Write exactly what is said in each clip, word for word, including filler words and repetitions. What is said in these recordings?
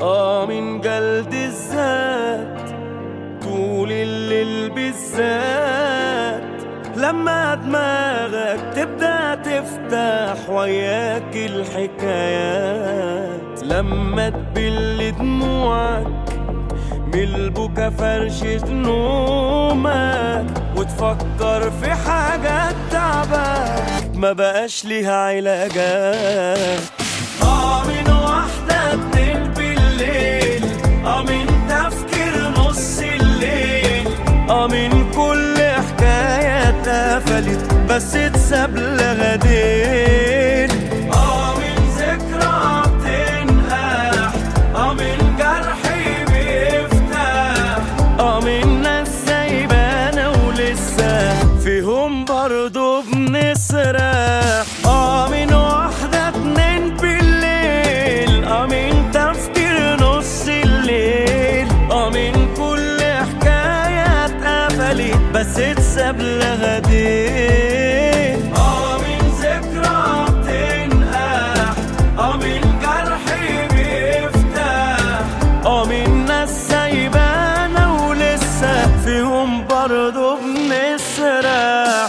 اه من جلد الذات طول الليل بالذات، لما دماغك تبدأ تفتح وياك الحكايات، لما تبل دموعك من البكا فرشة نومك، وتفكر في حاجات تعبك ما بقاش ليها علاجات. اه من واحدة اتنين بالليل، اه من تفكير نص الليل، اه من كل حكاية اتقفلت بس اتساب لها ديل، اه من ذكرى بتنقح، اه من جرحي بيفتح، اه من ناس سايبانا ولسه فيهم برضو بنسرح. اه من واحدة اتنين بالليل، اه من تفكير نص الليل، اه من كل حكاية اتقفلت بس اتساب لها ديل، اه من ذكرى بتنقح، اه من جرحي بيفتح، اه من ناس سايبانا ولسه فيهم برضو بنسرح.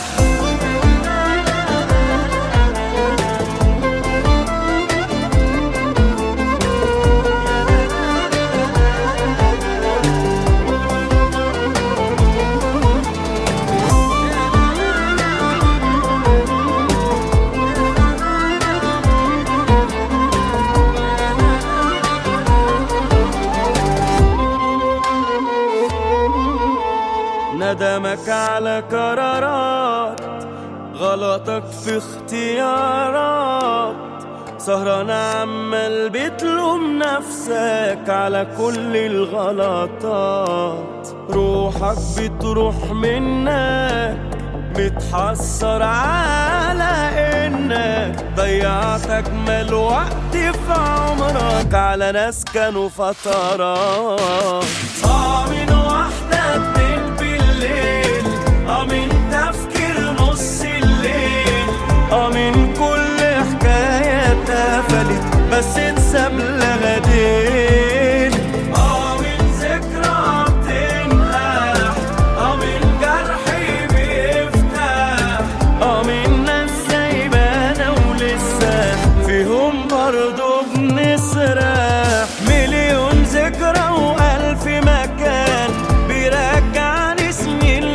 ندمك على قرارات، غلطك في اختيارات، سهران عمال بتلوم نفسك على كل الغلطات، روحك بتروح منك متحسر على انك ضيعت اجمل وقت في عمرك على ناس كانوا فترات. اه من واحدة اتنين بالليل، اه من تفكير نص الليل، اه من كل حكاية اتقفلت بس اتساب لها ديل، اه من ذكرى بتنقح، اه من جرحي بيفتح، اه من ناس سايبانا ولسه فيهم برضو بنسرح. مليون ذكرى والف مكان بيرجعني سنين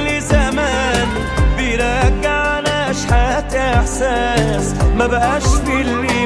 لزمان، بيرجعنا اشحات احساس ما بقاش في اللي